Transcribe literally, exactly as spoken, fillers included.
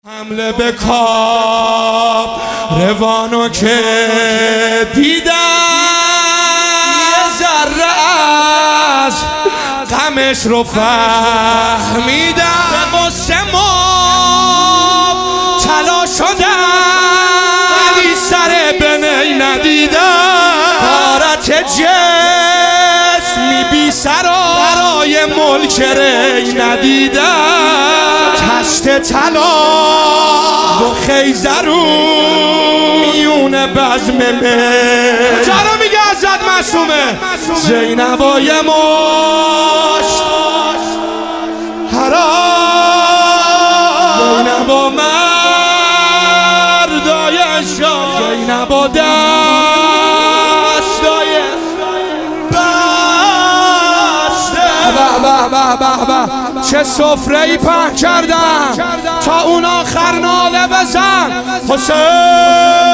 حمله به کاب روانو که دیدم یه ذره از غمش رو فهمیدم به قصه ماب طلا شدم ولی سر بنی ندیدم غارت جسمی بی سرا برای ملک ری ندیدم تشت طلا و خیزرون میون بزم من کجا رو میگه ازت معصومه زینبای مشت حرام زینبا مردای شام زینبا دستای بسته به به به به چه سفره ای پهن کردم تا اون آخر ناله بزن حسین.